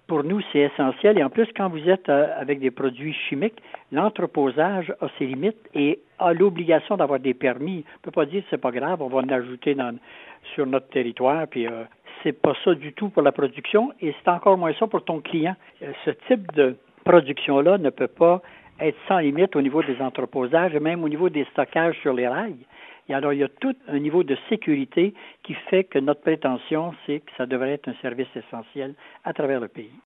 Pour nous, c'est essentiel. Et en plus, quand vous êtes avec des produits chimiques, l'entreposage a ses limites et a l'obligation d'avoir des permis. On ne peut pas dire c'est pas grave, on va en ajouter sur notre territoire. Puis c'est pas ça du tout pour la production et c'est encore moins ça pour ton client. Ce type de production-là ne peut pas être sans limite au niveau des entreposages et même au niveau des stockages sur les rails. Et alors, il y a tout un niveau de sécurité qui fait que notre prétention, c'est que ça devrait être un service essentiel à travers le pays.